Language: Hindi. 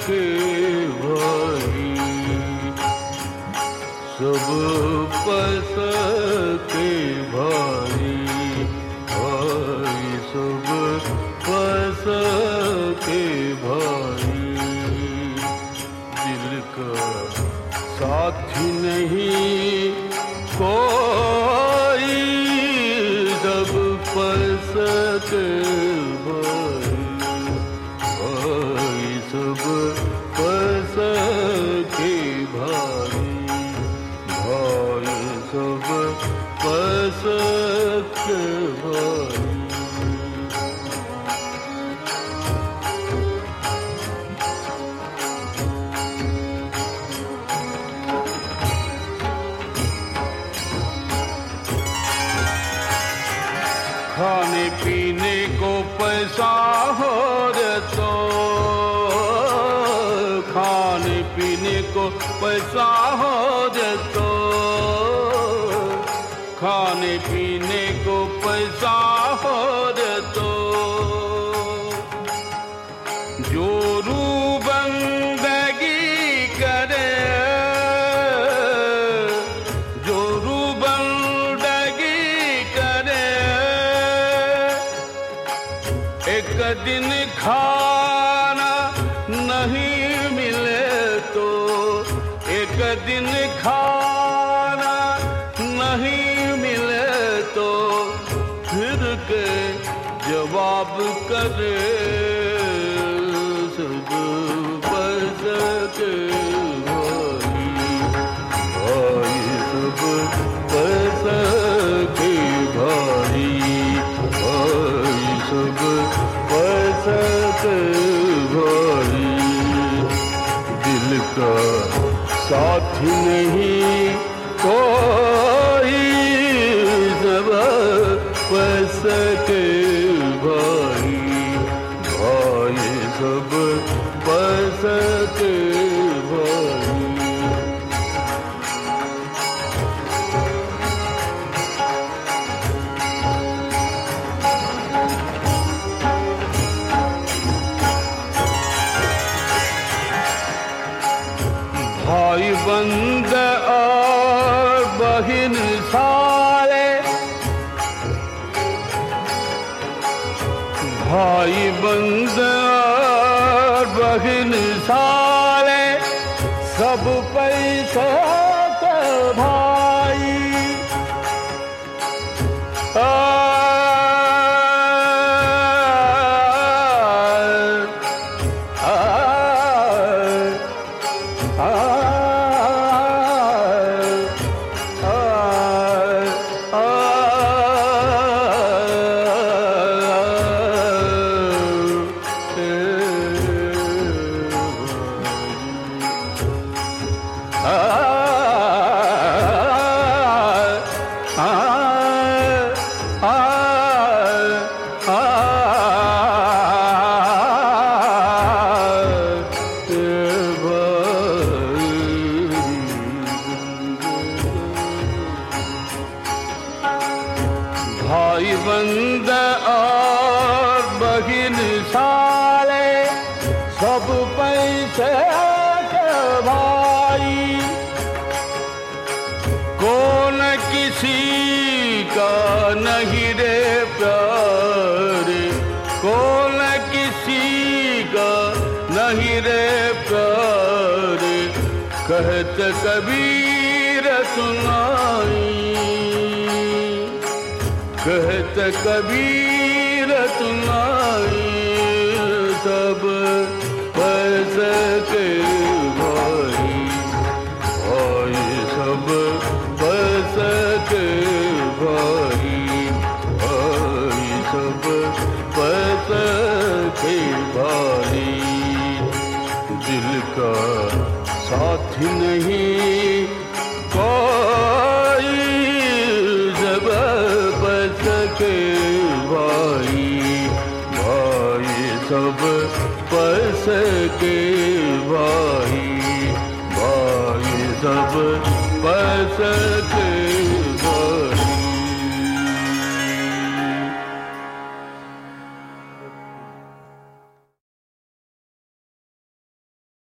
के भाई, सब पस के भाई, भाई सब पस के भाई। दिल का साथी नहीं कोई, सब पस के भाई, भाई सब पस के भाई, भाई सब पस के भाई। खाने पीने को पैसा हो रे तो, खाने पीने को पैसा हो रे तो, खाने पीने को पैसा हो रे तो, जो रूबंदगी करे, जो रूबंदगी करे, एक दिन खाना नहीं मिले तो, एक दिन खाना नहीं मिले तो, फिर के जवाब करे, सब पस के भाई, भाई सब पस के भाई, भाई सब पस के भाई। दिल का साथी नहीं कोई, सब पस के भाई, भाई सब पस के भाई। भाई बंद और बहिन सारे, भाई बंद और बहिन सारे, सब पैसा के भाई, भाई बंद और बहिन साले, सब पैसे के भाई, कौन किसी का नहीं रे प्यार, कौन किसी का नहीं रे प्यार, कहते कबीर सुनाई, कहते कबीर सुनाई, सब पस के भाई, भाई सब पस के भाई, भाई सब पस के भाई। दिल का साथी नहीं कोई, जब पस के भाई, भाई सब पस के भाई, भाई सब पस के